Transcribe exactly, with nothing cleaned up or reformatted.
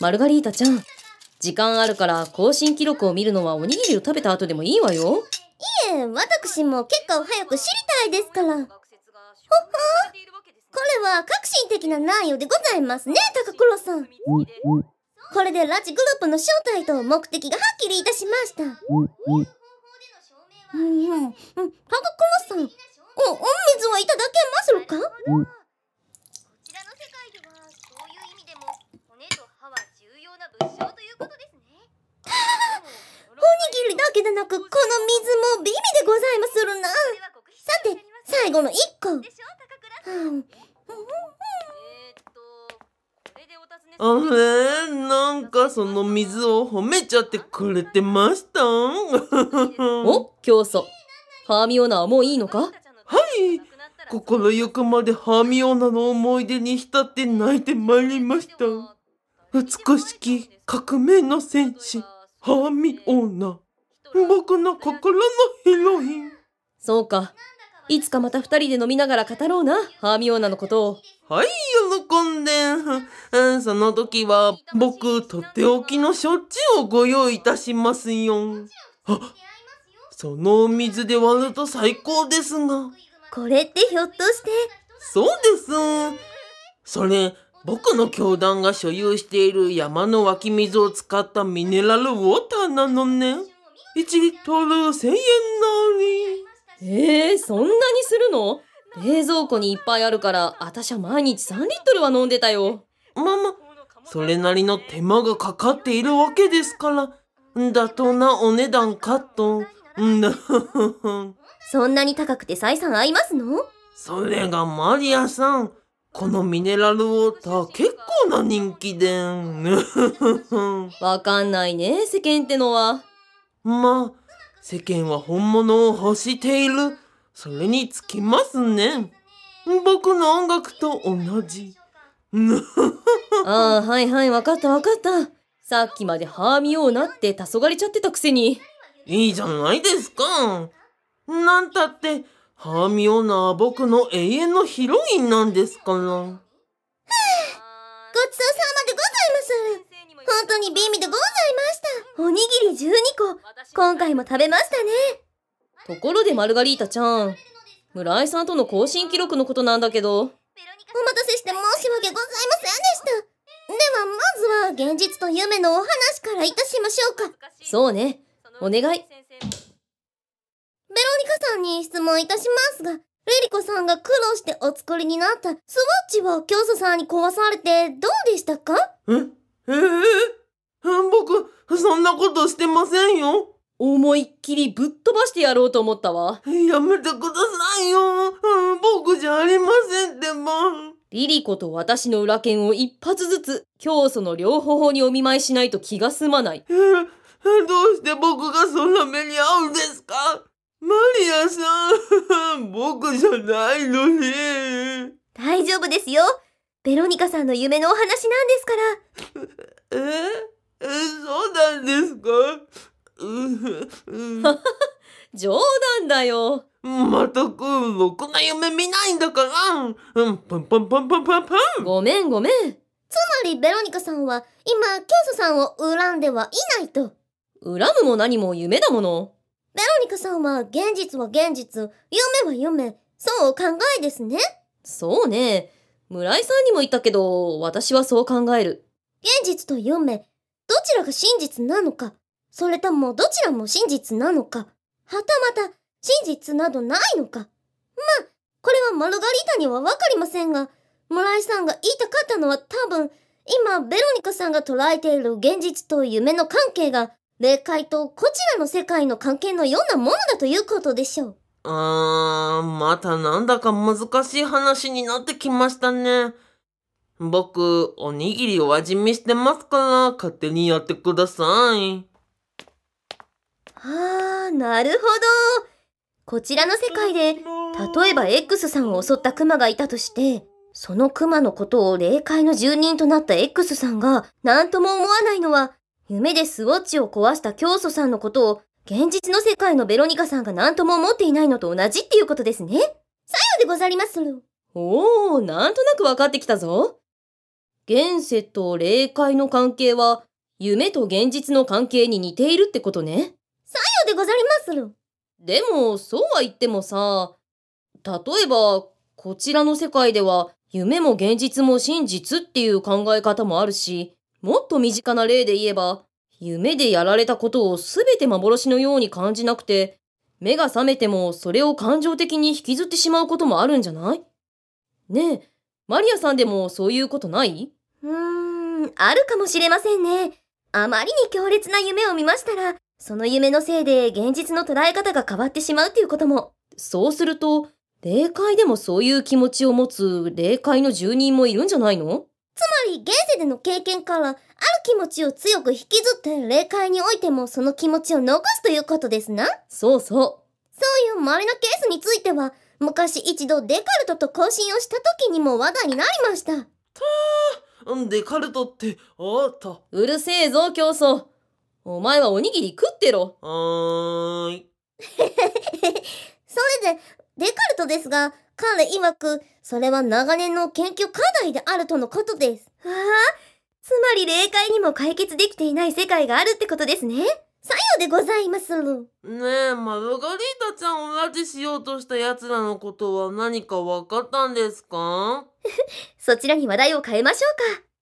マルガリータちゃん、時間あるから更新記録を見るのはおにぎりを食べた後でもいいわよ。 いえ、私も結果を早く知りたいですから。ほほー、これは革新的な内容でございますね、高黒さん。これで拉致グループの正体と目的がはっきりいたしました。うんうんうん、高黒さん、お、お水はいただけまするか？こちらの世界ではそういう意味でも骨と歯は重要な物証ということですね。おにぎりだけでなくこの水も美味でございまするな。さて最後のいっこ。うんあれ、なんかその水を褒めちゃってくれてましたお、教祖、ハーミオナはもういいのか？ はい、心ゆくまでハーミオナの思い出に浸って泣いてまいりました。美しき革命の戦士、ハーミオナ、僕の心のヒロイン。 そうか、いつかまた二人で飲みながら語ろうな、ハーミオナのことを。 はい、喜んで。その時は僕とっておきの焼酎をご用意いたしますよ。あ、そのお水で割ると最高ですが。 これってひょっとして？ そうです。それ、僕の教団が所有している山の湧き水を使ったミネラルウォーターなのね。いちリットルせんえんなり。 えー、そんなにするの？冷蔵庫にいっぱいあるからあたしゃ毎日さんリットルは飲んでたよ。 まあまあ、それなりの手間がかかっているわけですから妥当なお値段かと。 そんなに高くて採算合いますの？ それがマリアさん、このミネラルウォーター結構な人気で。 わかんないね、世間ってのは。 まあ、世間は本物を欲している。それにつきますね。僕の音楽と同じ。 ああ、はいはい、わかったわかった。さっきまでハーミオーナって黄昏れちゃってたくせに。 いいじゃないですか。なんたってハーミオーナは僕の永遠のヒロインなんですから。はぁ、ごちそうさまでございます。本当に美味でございました。おにぎりじゅうにこ、今回も食べましたね。 ところでマルガリータちゃん、村井さんとの更新記録のことなんだけど。 お待たせして申し訳ございませんでした。ではまずは現実と夢のお話からいたしましょうか。 そうね、お願い。ベロニカさんに質問いたしますが、レリコさんが苦労してお作りになったスワッチは教祖さんに壊されてどうでしたか？ ええー、僕そんなことしてませんよ。 思いっきりぶっ飛ばしてやろうと思ったわ。 やめてくださいよ、うん、僕じゃありませんってば。 リリコと私の裏剣を一発ずつ教祖の両方にお見舞いしないと気が済まない。 えー、どうして僕がそんな目に遭うんですか？マリアさん、僕じゃないのに。 大丈夫ですよ。ベロニカさんの夢のお話なんですから。ええ、そうなんですか？ 冗談だよ。 まったく僕の夢見ないんだから。うん、パンパンパンパンパンパン。 ごめんごめん。 つまりベロニカさんは今教祖さんを恨んではいないと。 恨むも何も夢だもの。 ベロニカさんは現実は現実、夢は夢、そうお考えですね。 そうね。村井さんにも言ったけど、私はそう考える。 現実と夢、どちらが真実なのか、それともどちらも真実なのか、はたまた真実などないのか。まあ、これはマルガリータにはわかりませんが、村井さんが言いたかったのは多分、今ベロニカさんが捉えている現実と夢の関係が、霊界とこちらの世界の関係のようなものだということでしょう。 あー、またなんだか難しい話になってきましたね。僕、おにぎりを味見してますから、勝手にやってください。 あー、なるほど。こちらの世界で、例えば X さんを襲ったクマがいたとして、そのクマのことを霊界の住人となった X さんが何とも思わないのは、夢でスウォッチを壊した教祖さんのことを現実の世界のベロニカさんが何とも思っていないのと同じっていうことですね。さようでござりまする。 おー、なんとなく分かってきたぞ。 現世と霊界の関係は夢と現実の関係に似ているってことね。 さようでござりまする。 でもそうは言ってもさ、例えばこちらの世界では夢も現実も真実っていう考え方もあるし、もっと身近な例で言えば、夢でやられたことをすべて幻のように感じなくて、目が覚めてもそれを感情的に引きずってしまうこともあるんじゃない？ねえ、マリアさんでもそういうことない？ うーん、あるかもしれませんね。あまりに強烈な夢を見ましたら、その夢のせいで現実の捉え方が変わってしまうっていうことも。 そうすると、霊界でもそういう気持ちを持つ霊界の住人もいるんじゃないの？ つまり現世での経験から、ある気持ちを強く引きずって霊界においてもその気持ちを残すということですな。 そうそそういう稀なケースについては、昔一度デカルトと交信をした時にも話題になりました。 うんデカルトってあった。 う。うるせえぞ、競争。お前はおにぎり食ってろ。 はーい。 それで、デカルトですが、彼曰く、それは長年の研究課題であるとのことです。わあ、つまり霊界にも解決できていない世界があるってことですね。さようでございまする。 ねえ、マルガリータちゃんを拉致しようとした奴らのことは何か分かったんですか？ そちらに話題を変えましょうか。